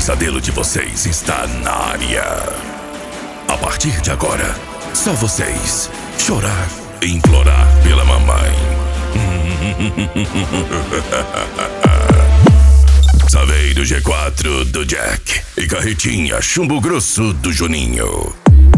pesadelo de vocês está na área. A partir de agora, só vocês chorar e implorar pela mamãe. Saveiro G4 do Jack e Carretinha Chumbo Grosso do Juninho.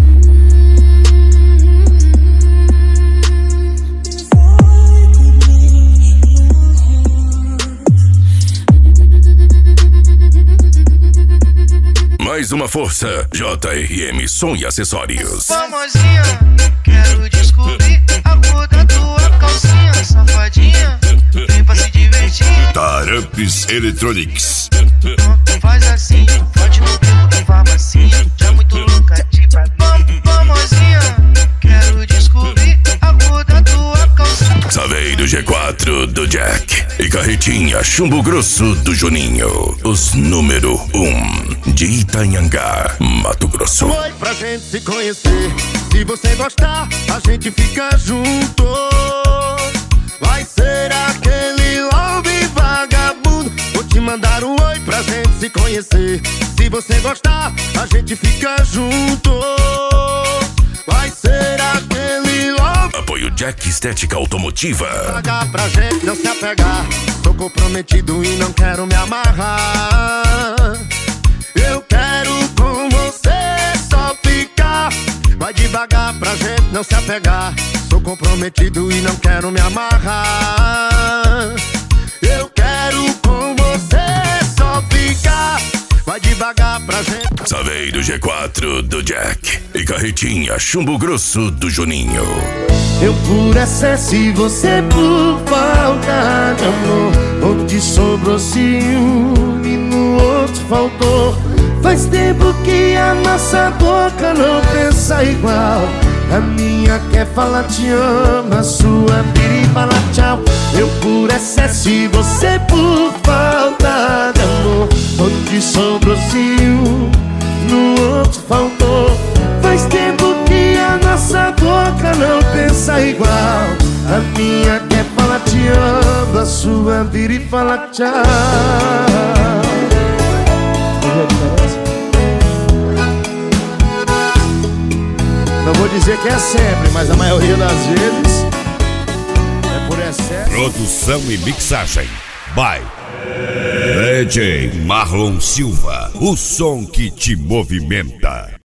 Mais uma força, JRM Som e Acessórios. Famosinha, quero descobrir a cor da tua calcinha, safadinha, vem pra se divertir. Taramps Electronics. Não faz assim, pode me perguntar farmacinha, já muito louca de pra mim. Famosinha, quero descobrir a cor da tua calcinha. Saveiro G4 do Jack e Carretinha Chumbo Grosso do Juninho. Os número 1 de Itanhangá, Mato Grosso. Oi, pra gente se conhecer. Se você gostar, a gente fica junto. Vai ser aquele love vagabundo. Vou te mandar um oi pra gente se conhecer. Se você gostar, a gente fica junto. Vai ser aquele love. Apoio Jack Estética Automotiva. Pagar pra gente não se apegar. Tô comprometido e não quero me amarrar. Eu quero com você só ficar. Vai devagar pra gente não se apegar. Sou comprometido e não quero me amarrar. Eu quero com você só ficar. Vai devagar pra gente. Saveiro G4 do Jack e Carretinha Chumbo Grosso do Juninho. Eu por excesso e você por falta de amor. Onde sobrou ciúme, no outro faltou. Faz tempo que a nossa boca não pensa igual. A minha quer falar te amo, a sua vira e fala tchau. Eu por excesso e você por falta de amor. Onde sobrou ciúme, no outro faltou. Faz tempo que a nossa boca não pensa igual. A minha quer falar te amo, a sua vira e fala tchau. Não vou dizer que é sempre, mas a maioria das vezes é por excesso. Produção e mixagem by DJ Marlon Silva. O som que te movimenta.